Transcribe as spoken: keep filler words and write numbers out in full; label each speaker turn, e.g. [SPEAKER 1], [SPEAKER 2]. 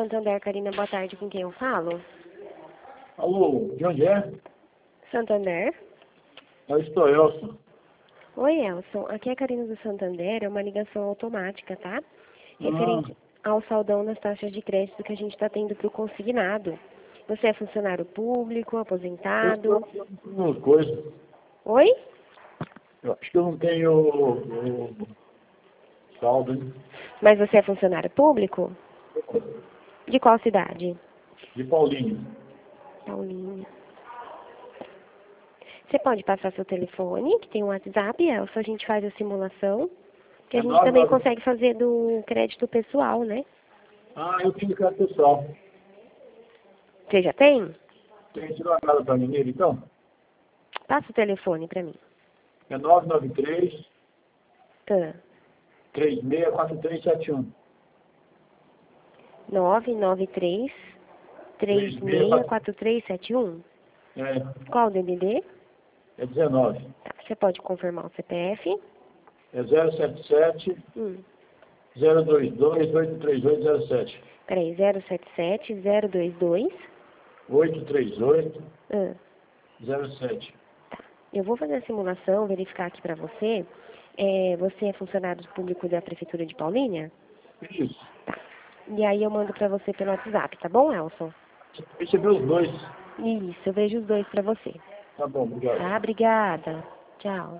[SPEAKER 1] Santander, Karina, boa tarde, com quem eu falo?
[SPEAKER 2] Alô, de onde é?
[SPEAKER 1] Santander?
[SPEAKER 2] Eu estou Elson.
[SPEAKER 1] Oi, Elson. Aqui é a Karina do Santander, é uma ligação automática, tá? Referente ao saldão nas taxas de crédito que a gente está tendo para o consignado. Você é funcionário público, aposentado?
[SPEAKER 2] Eu não tenho coisa.
[SPEAKER 1] Oi?
[SPEAKER 2] Eu acho que eu não tenho o, o saldo, hein?
[SPEAKER 1] Mas você é funcionário público? De qual cidade?
[SPEAKER 2] De Paulinho.
[SPEAKER 1] Paulinho. Você pode passar seu telefone, que tem um WhatsApp, Elson, a gente faz a simulação, que a
[SPEAKER 2] É
[SPEAKER 1] gente
[SPEAKER 2] nove,
[SPEAKER 1] também
[SPEAKER 2] nove.
[SPEAKER 1] consegue fazer do crédito pessoal, né?
[SPEAKER 2] Ah, eu tenho cara pessoal.
[SPEAKER 1] Você já tem?
[SPEAKER 2] Tem que tirar nada para mineiro, então?
[SPEAKER 1] Passa o telefone para mim.
[SPEAKER 2] É nove nove três,
[SPEAKER 1] Ah,
[SPEAKER 2] três seis quatro três sete um.
[SPEAKER 1] nove nove três, três seis quatro três sete um.
[SPEAKER 2] É,
[SPEAKER 1] Qual o D D D?
[SPEAKER 2] é dezenove.
[SPEAKER 1] Tá, você pode confirmar o C P F?
[SPEAKER 2] É zero sete sete,
[SPEAKER 1] Hum.
[SPEAKER 2] zero dois dois, oito três oito zero sete.
[SPEAKER 1] Peraí, zero sete sete, zero dois dois.
[SPEAKER 2] oito três oito,
[SPEAKER 1] Ah,
[SPEAKER 2] zero sete.
[SPEAKER 1] tá. Eu vou fazer a simulação, verificar aqui para você. É, você é funcionário público da Prefeitura de Paulínia?
[SPEAKER 2] Isso.
[SPEAKER 1] Tá. E aí eu mando para você pelo WhatsApp, tá bom, Elson?
[SPEAKER 2] Recebeu os dois.
[SPEAKER 1] Isso, eu vejo os dois para você.
[SPEAKER 2] Tá bom, obrigado.
[SPEAKER 1] Tá, obrigada. Tchau.